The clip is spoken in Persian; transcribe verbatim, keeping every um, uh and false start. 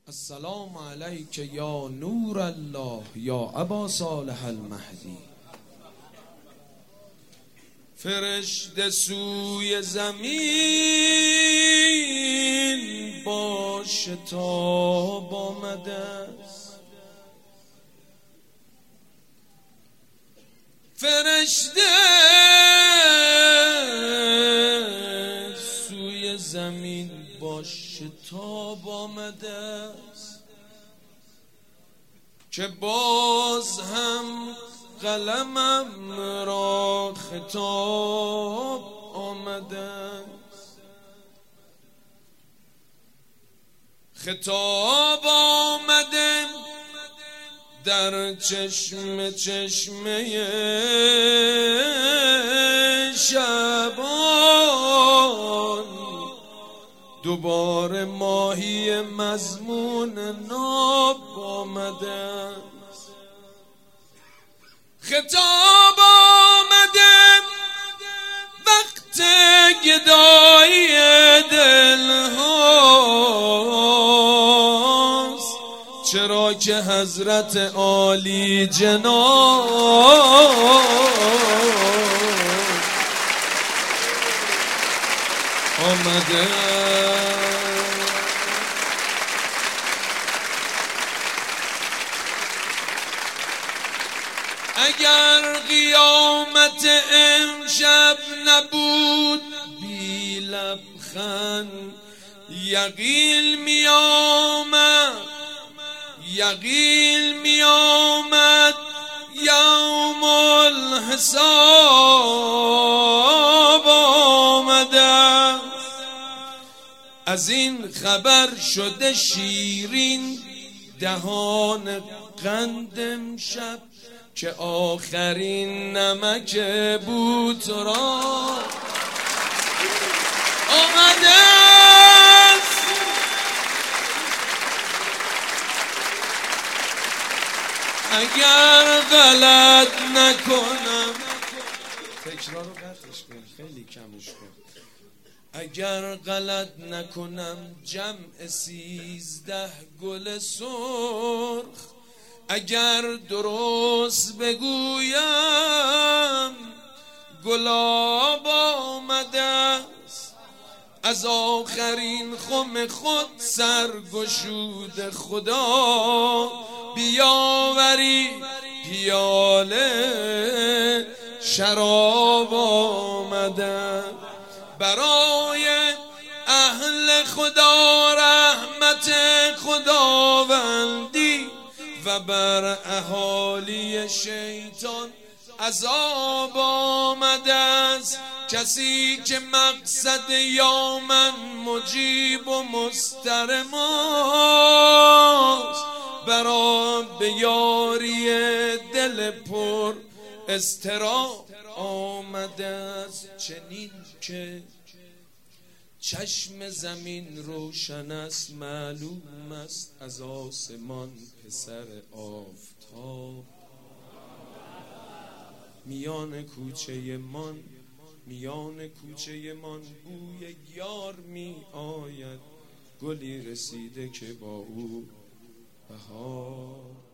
السلام علیک یا نور الله یا ابا صالح المهدی. فرشته سوی زمین با شتاب آمده است، فرشته سوی زمین با شتاب آمده است که باز هم قلمم را خطاب آمده است، خطاب آمده در چشم چشمه شبان، دوباره ماهی مضمون ناب آمده است، خطاب آمده وقت گدایی دل هاست، چرا که حضرت عالی جناب آمده. اگر قیامت امشب نبود بی لبخند، یقین می آمد یقین می آمد یوم الحساب آمده. از این خبر شده شیرین دهان قند امشب، که آخرین نمک بود را آمده است. اگر غلط نکنم، تکرار رو قطعش کن، خیلی کمش کن. اگر غلط نکنم جمع سیزده گل سرخ، اگر درست بگویم گلاب آمده است. از آخرین خم خود سرگشود خدا، بیاوری پیاله شراب آمده. برای اهل خدا رحمت خداوندی و بر اهالی شیطان عذاب آمده است. کسی که مقصد یا من مجیب و مسترم است، برا به یاری دل پر اضطراب آمده است. چنین که چشم زمین روشن است، معلوم است از آسمان پسر آفتاب. میان کوچه من میان کوچه من بوی یار می آید، گلی رسیده که با او بهار